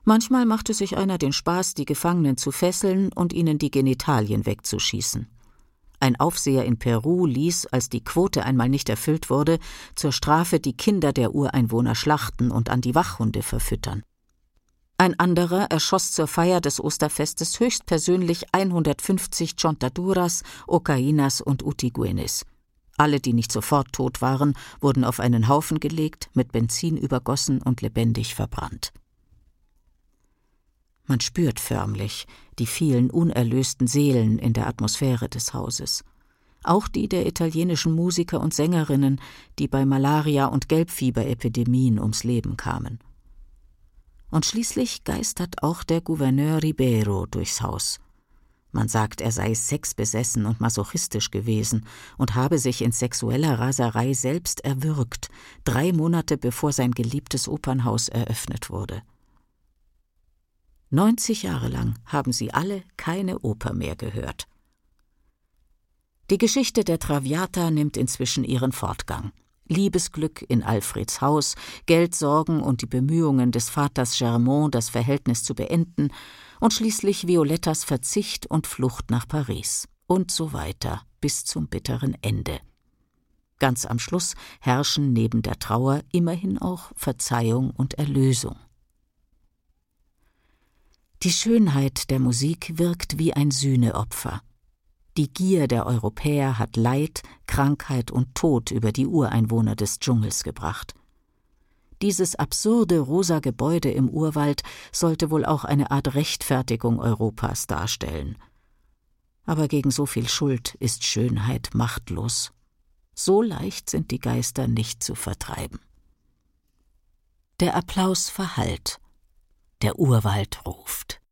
Manchmal machte sich einer den Spaß, die Gefangenen zu fesseln und ihnen die Genitalien wegzuschießen. Ein Aufseher in Peru ließ, als die Quote einmal nicht erfüllt wurde, zur Strafe die Kinder der Ureinwohner schlachten und an die Wachhunde verfüttern. Ein anderer erschoss zur Feier des Osterfestes höchstpersönlich 150 Chontaduras, Ocainas und Utigüenes. Alle, die nicht sofort tot waren, wurden auf einen Haufen gelegt, mit Benzin übergossen und lebendig verbrannt. Man spürt förmlich die vielen unerlösten Seelen in der Atmosphäre des Hauses. Auch die der italienischen Musiker und Sängerinnen, die bei Malaria- und Gelbfieberepidemien ums Leben kamen. Und schließlich geistert auch der Gouverneur Ribeiro durchs Haus. Man sagt, er sei sexbesessen und masochistisch gewesen und habe sich in sexueller Raserei selbst erwürgt, 3 Monate bevor sein geliebtes Opernhaus eröffnet wurde. 90 Jahre lang haben sie alle keine Oper mehr gehört. Die Geschichte der Traviata nimmt inzwischen ihren Fortgang. Liebesglück in Alfreds Haus, Geldsorgen und die Bemühungen des Vaters Germont, das Verhältnis zu beenden, und schließlich Violettas Verzicht und Flucht nach Paris und so weiter bis zum bitteren Ende. Ganz am Schluss herrschen neben der Trauer immerhin auch Verzeihung und Erlösung. Die Schönheit der Musik wirkt wie ein Sühneopfer. Die Gier der Europäer hat Leid, Krankheit und Tod über die Ureinwohner des Dschungels gebracht. Dieses absurde rosa Gebäude im Urwald sollte wohl auch eine Art Rechtfertigung Europas darstellen. Aber gegen so viel Schuld ist Schönheit machtlos. So leicht sind die Geister nicht zu vertreiben. Der Applaus verhallt. Der Urwald ruft.